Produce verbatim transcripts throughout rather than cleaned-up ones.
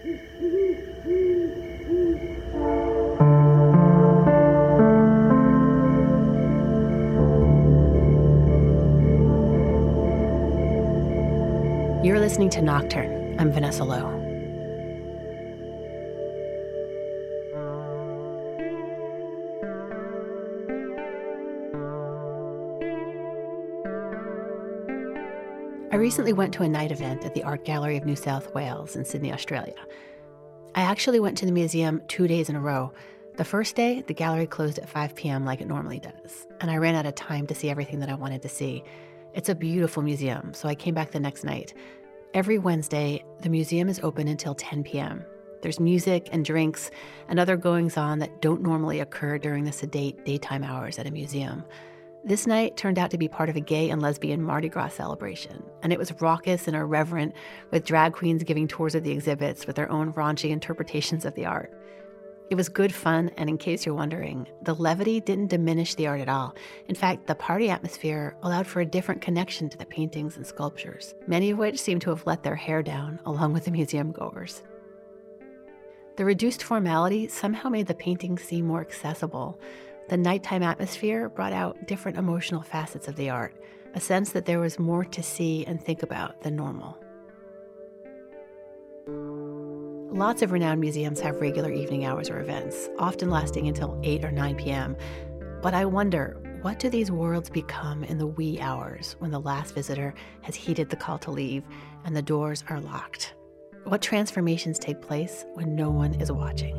You're listening to Nocturne. I'm Vanessa Lowe. I recently went to a night event at the Art Gallery of New South Wales in Sydney, Australia. I actually went to the museum two days in a row. The first day, the gallery closed at five p.m. like it normally does, and I ran out of time to see everything that I wanted to see. It's a beautiful museum, so I came back the next night. Every Wednesday, the museum is open until ten p.m. There's music and drinks and other goings-on that don't normally occur during the sedate daytime hours at a museum. This night turned out to be part of a gay and lesbian Mardi Gras celebration, and it was raucous and irreverent, with drag queens giving tours of the exhibits with their own raunchy interpretations of the art. It was good fun, and in case you're wondering, the levity didn't diminish the art at all. In fact, the party atmosphere allowed for a different connection to the paintings and sculptures, many of which seemed to have let their hair down along with the museum goers. The reduced formality somehow made the paintings seem more accessible. The nighttime atmosphere brought out different emotional facets of the art, a sense that there was more to see and think about than normal. Lots of renowned museums have regular evening hours or events, often lasting until eight or nine p.m. But I wonder, what do these worlds become in the wee hours when the last visitor has heeded the call to leave and the doors are locked? What transformations take place when no one is watching?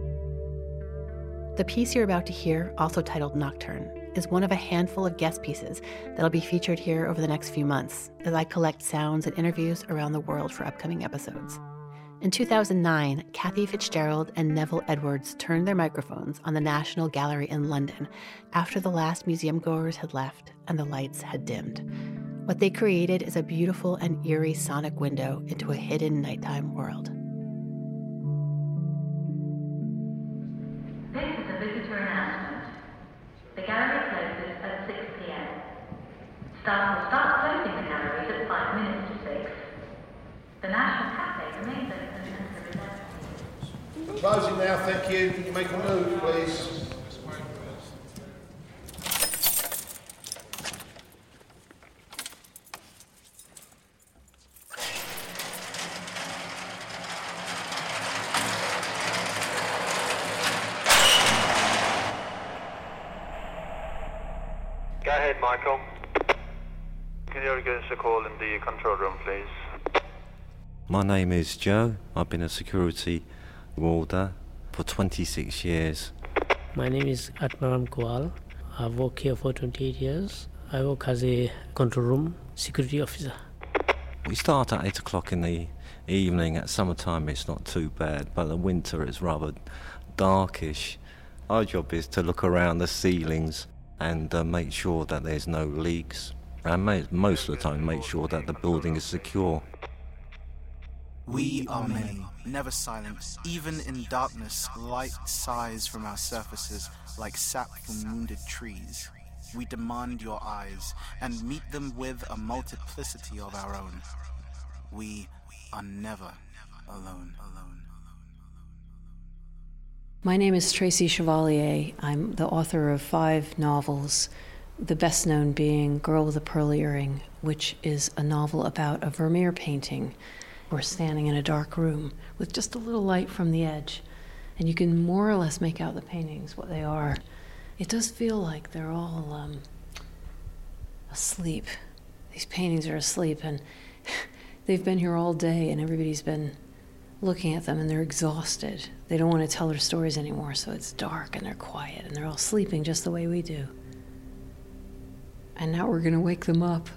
The piece you're about to hear, also titled Nocturne, is one of a handful of guest pieces that'll be featured here over the next few months as I collect sounds and interviews around the world for upcoming episodes. In two thousand nine, Kathy Fitzgerald and Neville Edwards turned their microphones on the National Gallery in London after the last museum goers had left and the lights had dimmed. What they created is a beautiful and eerie sonic window into a hidden nighttime world. This is a visitor announcement. The gallery closes at six p.m. Staff will start closing the galleries at five minutes to six. The National Cafe remains open until eleven. We're closing now, thank you. Can you make a move, please? Go ahead, Michael. Can you give us a call in the control room, please? My name is Joe. I've been a security warder for twenty-six years. My name is Atmaram Kual. I've worked here for twenty-eight years. I work as a control room security officer. We start at eight o'clock in the evening. At summertime it's not too bad, but in winter it's rather darkish. Our job is to look around the ceilings and uh, make sure that there's no leaks. And most of the time make sure that the building is secure. We are many, never silent. Even in darkness, light sighs from our surfaces like sap from wounded trees. We demand your eyes and meet them with a multiplicity of our own. We are never alone. alone. My name is Tracy Chevalier. I'm the author of five novels, the best known being Girl with a Pearl Earring, which is a novel about a Vermeer painting. We're standing in a dark room with just a little light from the edge, and you can more or less make out the paintings, what they are. It does feel like they're all um, asleep. These paintings are asleep, and they've been here all day, and everybody's been looking at them, and they're exhausted. They don't want to tell their stories anymore, so it's dark, and they're quiet, and they're all sleeping just the way we do. And now we're going to wake them up.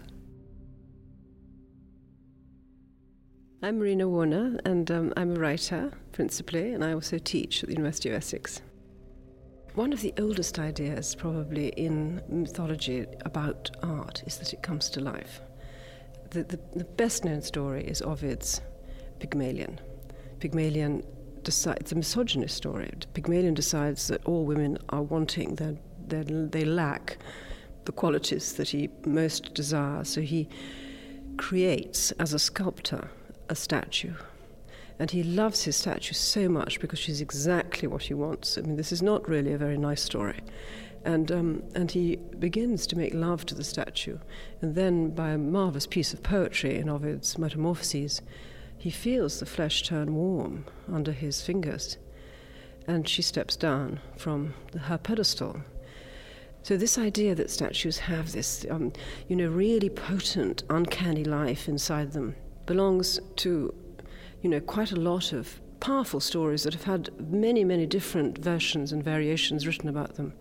I'm Marina Warner, and um, I'm a writer, principally, and I also teach at the University of Essex. One of the oldest ideas, probably, in mythology about art is that it comes to life. The, the, the best-known story is Ovid's Pygmalion. Pygmalion decides, it's a misogynist story. Pygmalion decides that all women are wanting, that they lack the qualities that he most desires, so he creates, as a sculptor, a statue. And he loves his statue so much because she's exactly what he wants. I mean, this is not really a very nice story. And um, and he begins to make love to the statue. And then, by a marvellous piece of poetry in Ovid's Metamorphoses, he feels the flesh turn warm under his fingers. And she steps down from the, her pedestal. So this idea that statues have this, um, you know, really potent, uncanny life inside them belongs to, you know, quite a lot of powerful stories that have had many, many different versions and variations written about them.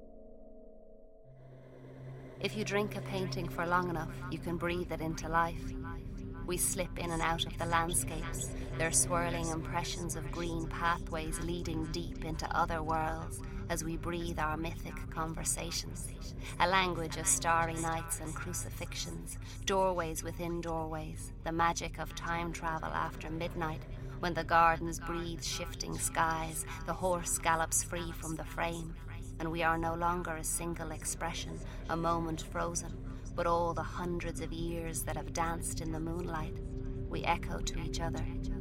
If you drink a painting for long enough, you can breathe it into life. We slip in and out of the landscapes, their swirling impressions of green pathways leading deep into other worlds as we breathe our mythic conversations. A language of starry nights and crucifixions, doorways within doorways, the magic of time travel after midnight, when the gardens breathe shifting skies, the horse gallops free from the frame, and we are no longer a single expression, a moment frozen, but all the hundreds of years that have danced in the moonlight. We echo to each other.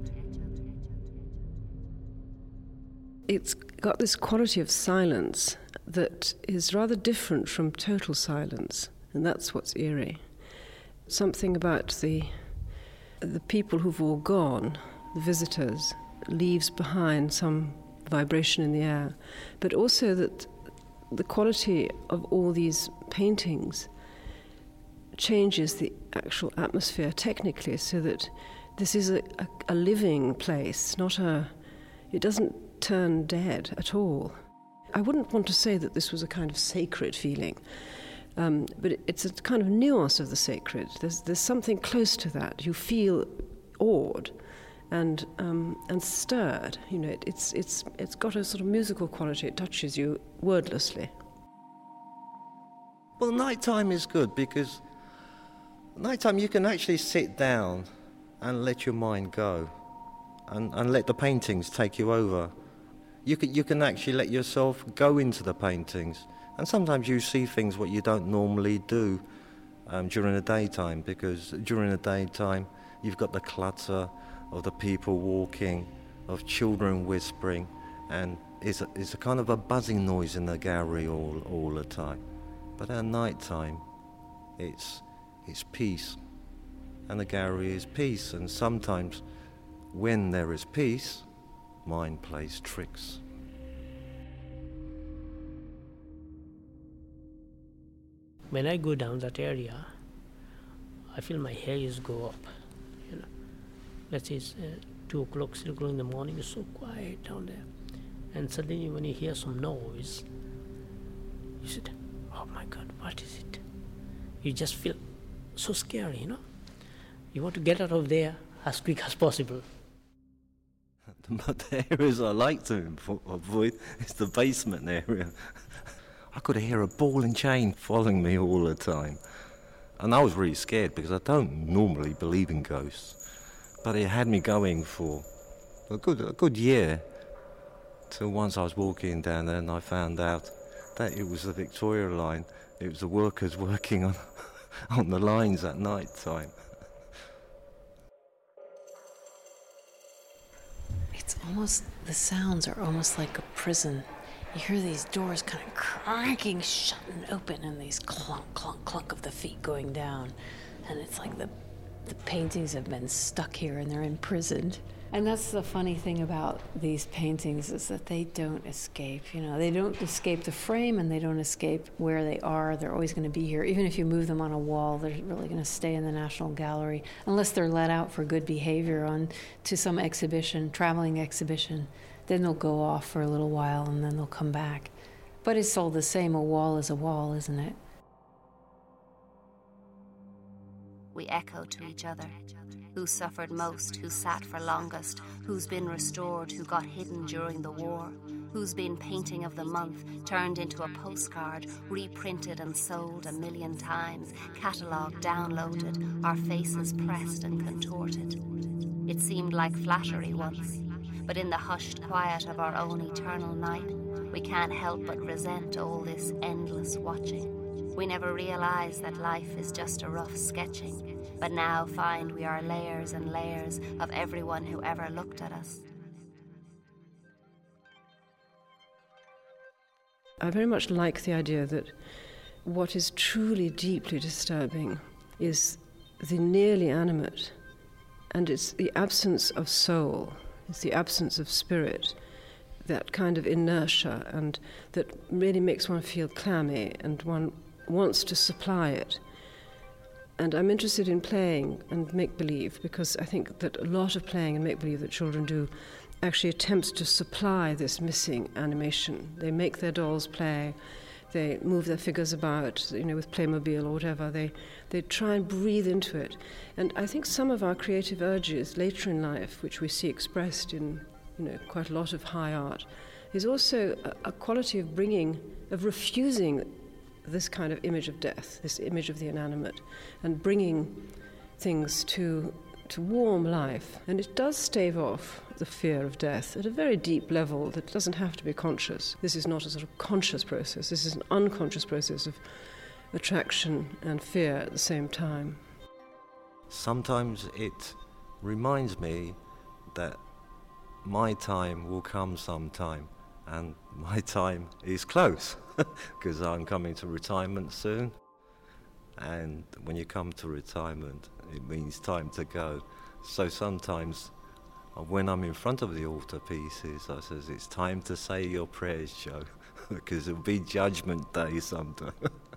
It's got this quality of silence that is rather different from total silence, and that's what's eerie. Something about the the people who've all gone, the visitors, leaves behind some vibration in the air, but also that the quality of all these paintings changes the actual atmosphere technically, so that this is a, a, a living place, not a... it doesn't turn dead at all. I wouldn't want to say that this was a kind of sacred feeling, um, but it, it's a kind of nuance of the sacred. There's, there's something close to that. You feel awed and um, and stirred. You know, it, it's it's it's got a sort of musical quality. It touches you wordlessly. Well, nighttime is good because nighttime you can actually sit down and let your mind go, and, and let the paintings take you over. You can you can actually let yourself go into the paintings, and sometimes you see things what you don't normally do um, during the daytime, because during the daytime you've got the clutter of the people walking, of children whispering, and it's a, it's a kind of a buzzing noise in the gallery all all the time. But at night time, it's it's peace, and the gallery is peace. And sometimes, when there is peace, mind plays tricks. When I go down that area, I feel my hairs go up. You know, let's say it's uh, two o'clock, three o'clock in the morning. It's so quiet down there, and suddenly when you hear some noise, you said, "Oh my God, what is it?" You just feel so scary. You know, you want to get out of there as quick as possible. But the areas I like to avoid is the basement area. I could hear a ball and chain following me all the time. And I was really scared because I don't normally believe in ghosts. But it had me going for a good, a good year. Till once I was walking down there and I found out that it was the Victoria line. It was the workers working on, on the lines at night time. It's almost, the sounds are almost like a prison. You hear these doors kind of cranking shut and open, and these clunk, clunk, clunk of the feet going down. And it's like the the paintings have been stuck here and they're imprisoned. And that's the funny thing about these paintings, is that they don't escape. You know, they don't escape the frame, and they don't escape where they are. They're always going to be here. Even if you move them on a wall, they're really going to stay in the National Gallery, unless they're let out for good behavior on to some exhibition, traveling exhibition. Then they'll go off for a little while, and then they'll come back. But it's all the same. A wall is a wall, isn't it? We echo to each other. Who suffered most, who sat for longest, who's been restored, who got hidden during the war, who's been painting of the month, turned into a postcard, reprinted and sold a million times, catalogued, downloaded, our faces pressed and contorted. It seemed like flattery once, but in the hushed quiet of our own eternal night, we can't help but resent all this endless watching. We never realize that life is just a rough sketching, but now find we are layers and layers of everyone who ever looked at us. I very much like the idea that what is truly deeply disturbing is the nearly animate, and it's the absence of soul, it's the absence of spirit, that kind of inertia, and that really makes one feel clammy, and one wants to supply it. And I'm interested in playing and make-believe, because I think that a lot of playing and make-believe that children do actually attempts to supply this missing animation. They make their dolls play, they move their figures about, you know, with Playmobil or whatever. They they try and breathe into it. And I think some of our creative urges later in life, which we see expressed in, you know, quite a lot of high art, is also a, a quality of bringing, of refusing this kind of image of death, this image of the inanimate, and bringing things to to warm life. And it does stave off the fear of death at a very deep level that doesn't have to be conscious. This is not a sort of conscious process. This is an unconscious process of attraction and fear at the same time. Sometimes it reminds me that my time will come sometime, and my time is close because I'm coming to retirement soon. And when you come to retirement, it means time to go. So sometimes when I'm in front of the altar pieces, I says, it's time to say your prayers, Joe, because it'll be judgment day sometime.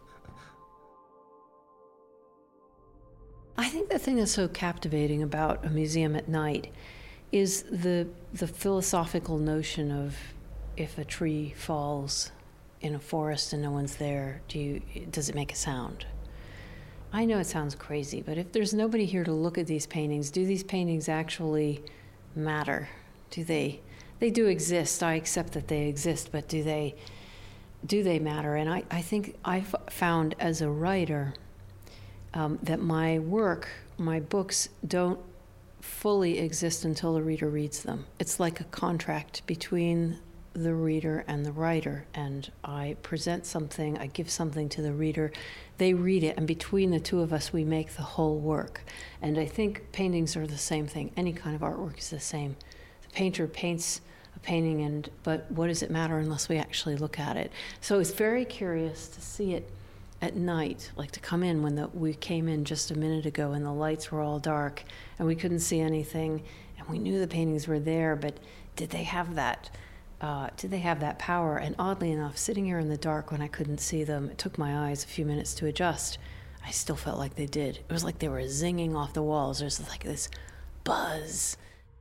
I think the thing that's so captivating about a museum at night is the the philosophical notion of, if a tree falls in a forest and no one's there, do you, does it make a sound? I know it sounds crazy, but if there's nobody here to look at these paintings, do these paintings actually matter? Do they? They do exist. I accept that they exist, but do they? Do they matter? And I, I think I've found as a writer um, that my work, my books, don't fully exist until the reader reads them. It's like a contract between the reader and the writer, and I present something, I give something to the reader, they read it, and between the two of us we make the whole work. And I think paintings are the same thing. Any kind of artwork is the same. The painter paints a painting, and but what does it matter unless we actually look at it? So it's very curious to see it at night, like to come in when the, we came in just a minute ago and the lights were all dark and we couldn't see anything, and we knew the paintings were there, but did they have that Uh, did they have that power? And oddly enough, sitting here in the dark when I couldn't see them, it took my eyes a few minutes to adjust. I still felt like they did. It was like they were zinging off the walls. There's like this buzz.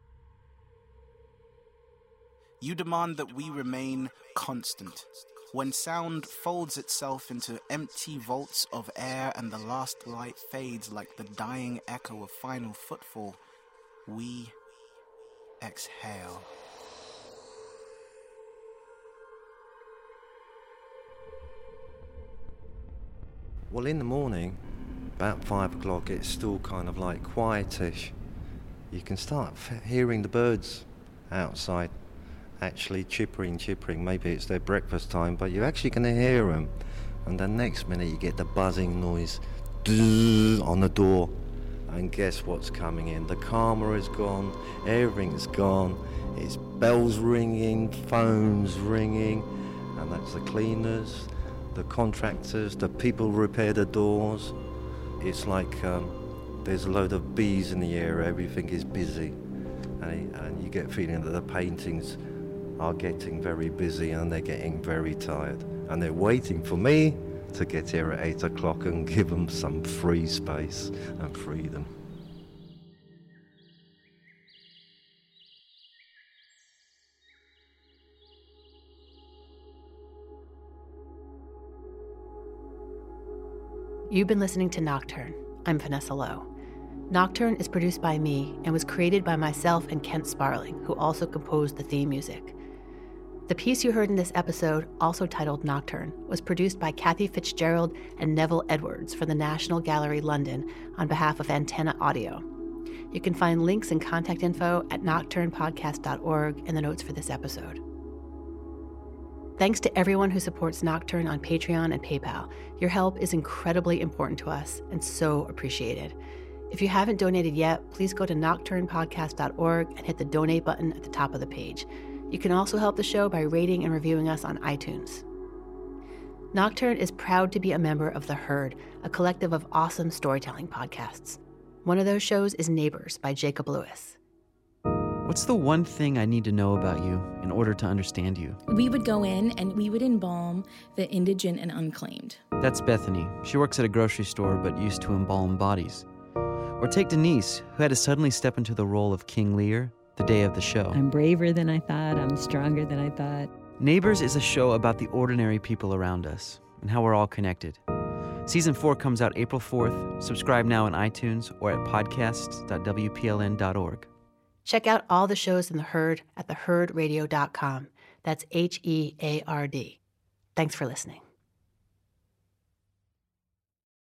You demand that we remain constant. When sound folds itself into empty vaults of air and the last light fades like the dying echo of final footfall, we exhale. Well, in the morning, about five o'clock, it's still kind of like quietish. You can start f- hearing the birds outside actually chippering, chippering. Maybe it's their breakfast time, but you're actually going to hear them. And the next minute you get the buzzing noise on the door. And guess what's coming in? The camera is gone, everything's gone. It's bells ringing, phones ringing, and that's the cleaners, the contractors, the people who repair the doors. It's like um, there's a load of bees in the air, everything is busy. And, and you get a feeling that the paintings are getting very busy and they're getting very tired. And they're waiting for me to get here at eight o'clock and give them some free space and freedom. You've been listening to Nocturne. I'm Vanessa Lowe. Nocturne is produced by me and was created by myself and Kent Sparling, who also composed the theme music. The piece you heard in this episode, also titled Nocturne, was produced by Kathy Fitzgerald and Neville Edwards for the National Gallery London on behalf of Antenna Audio. You can find links and contact info at nocturne podcast dot org in the notes for this episode. Thanks to everyone who supports Nocturne on Patreon and PayPal. Your help is incredibly important to us and so appreciated. If you haven't donated yet, please go to nocturne podcast dot org and hit the donate button at the top of the page. You can also help the show by rating and reviewing us on iTunes. Nocturne is proud to be a member of The Herd, a collective of awesome storytelling podcasts. One of those shows is Neighbors by Jacob Lewis. What's the one thing I need to know about you in order to understand you? We would go in and we would embalm the indigent and unclaimed. That's Bethany. She works at a grocery store but used to embalm bodies. Or take Denise, who had to suddenly step into the role of King Lear the day of the show. I'm braver than I thought. I'm stronger than I thought. Neighbors is a show about the ordinary people around us and how we're all connected. Season four comes out April fourth. Subscribe now on iTunes or at podcasts dot w p l n dot org. Check out all the shows in The Herd at the herd radio dot com. That's H E A R D. Thanks for listening.